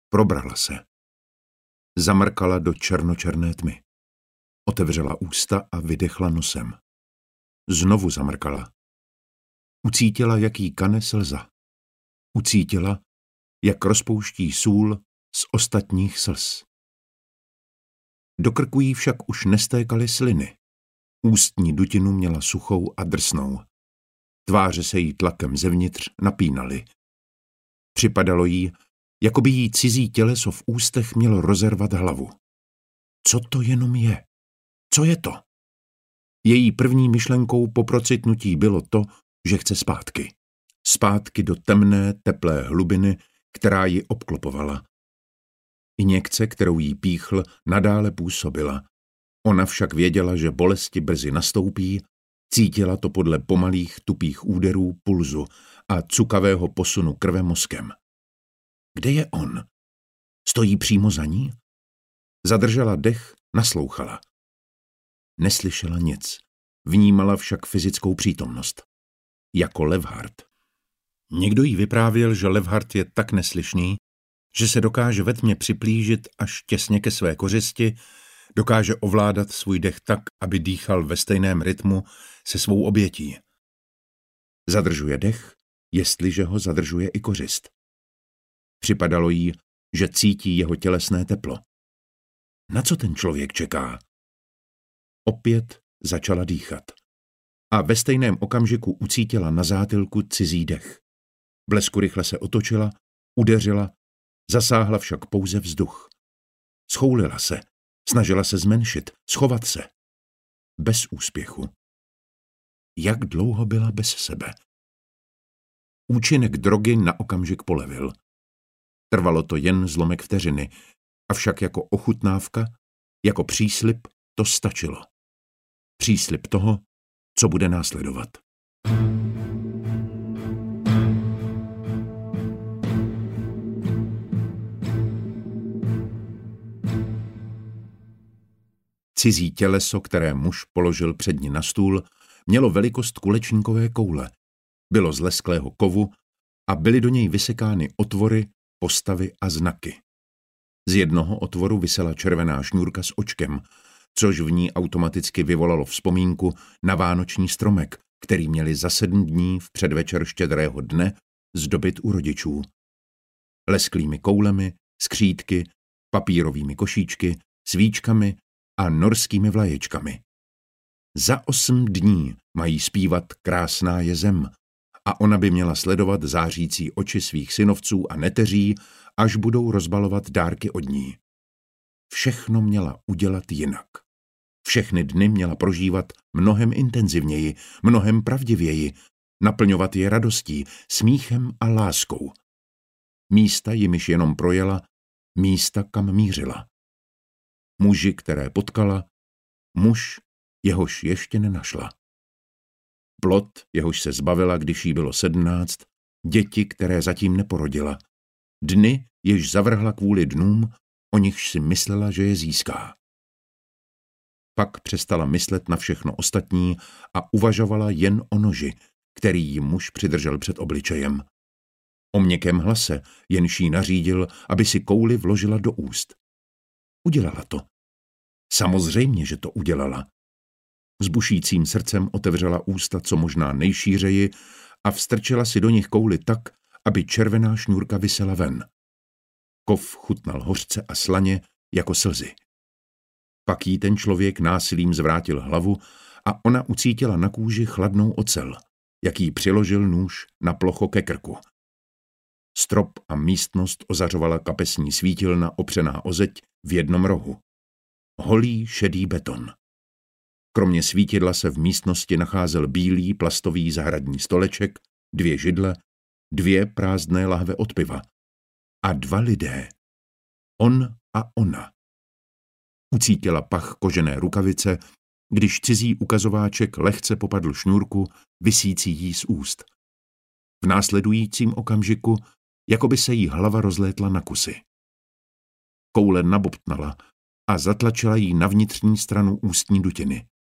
Probrala se. Zamrkala do černočerné tmy. Otevřela ústa a vydechla nosem. Znovu zamrkala. Ucítila, jak jí kane slza. Ucítila, jak rozpouští sůl z ostatních slz. Do krku jí však už nestékaly sliny. Ústní dutinu měla suchou a drsnou. Tváře se jí tlakem zevnitř napínaly. Připadalo jí, jako by jí cizí těleso v ústech mělo rozervat hlavu. Co to jenom je? Co je to? Její první myšlenkou po procitnutí bylo to, že chce zpátky. Zpátky do temné, teplé hlubiny, která ji obklopovala. Injekce, kterou jí píchl, nadále působila. Ona však věděla, že bolesti brzy nastoupí, cítila to podle pomalých, tupých úderů pulzu a cukavého posunu krve mozkem. Kde je on? Stojí přímo za ní? Zadržela dech, naslouchala. Neslyšela nic, vnímala však fyzickou přítomnost. Jako Levhart. Někdo jí vyprávěl, že Levhart je tak neslyšný, že se dokáže ve tmě připlížit až těsně ke své kořisti, dokáže ovládat svůj dech tak, aby dýchal ve stejném rytmu se svou obětí. Zadržuje dech, jestliže ho zadržuje i kořist. Připadalo jí, že cítí jeho tělesné teplo. Na co ten člověk čeká? Opět začala dýchat. A ve stejném okamžiku ucítila na zátylku cizí dech. Blesku rychle se otočila, udeřila, zasáhla však pouze vzduch. Schoulila se, snažila se zmenšit, schovat se. Bez úspěchu. Jak dlouho byla bez sebe? Účinek drogy na okamžik polevil. Trvalo to jen zlomek vteřiny, avšak jako ochutnávka, jako příslib to stačilo. Příslib toho, co bude následovat. Cizí těleso, které muž položil před ní na stůl, mělo velikost kulečníkové koule. Bylo z lesklého kovu a byly do něj vysekány otvory, postavy a znaky. Z jednoho otvoru visela červená šňůrka s očkem, což v ní automaticky vyvolalo vzpomínku na vánoční stromek, který měli za 7 dní v předvečer štědrého dne zdobit u rodičů. Lesklými koulemi, skřítky, papírovými košíčky, svíčkami a norskými vlaječkami. Za 8 dní mají zpívat Krásná je zem a ona by měla sledovat zářící oči svých synovců a neteří, až budou rozbalovat dárky od ní. Všechno měla udělat jinak. Všechny dny měla prožívat mnohem intenzivněji, mnohem pravdivěji, naplňovat je radostí, smíchem a láskou. Místa, jimiž jenom projela, místa, kam mířila. Muži, které potkala, muž, jehož ještě nenašla. Plod, jehož se zbavila, když jí bylo 17, děti, které zatím neporodila. Dny, jež zavrhla kvůli dnům, o nichž si myslela, že je získá. Pak přestala myslet na všechno ostatní a uvažovala jen o noži, který jí muž přidržel před obličejem. O měkkém hlase, jenž jí nařídil, aby si kouli vložila do úst. Udělala to. Samozřejmě, že to udělala. S bušícím srdcem otevřela ústa co možná nejšířeji a vstrčila si do nich kouli tak, aby červená šňůrka visela ven. Kov chutnal hořce a slaně jako slzy. Pak jí ten člověk násilím zvrátil hlavu a ona ucítila na kůži chladnou ocel, jak jí přiložil nůž na plocho ke krku. Strop a místnost ozařovala kapesní svítilna opřená o zeď v jednom rohu. Holý šedý beton. Kromě svítidla se v místnosti nacházel bílý plastový zahradní stoleček, 2 židle, 2 prázdné lahve od piva a 2 lidé. On a ona. Ucítila pach kožené rukavice, když cizí ukazováček lehce popadl šňůrku, visící jí z úst. V následujícím okamžiku, jako by se jí hlava rozlétla na kusy. Koule nabobtnala a zatlačila jí na vnitřní stranu ústní dutiny.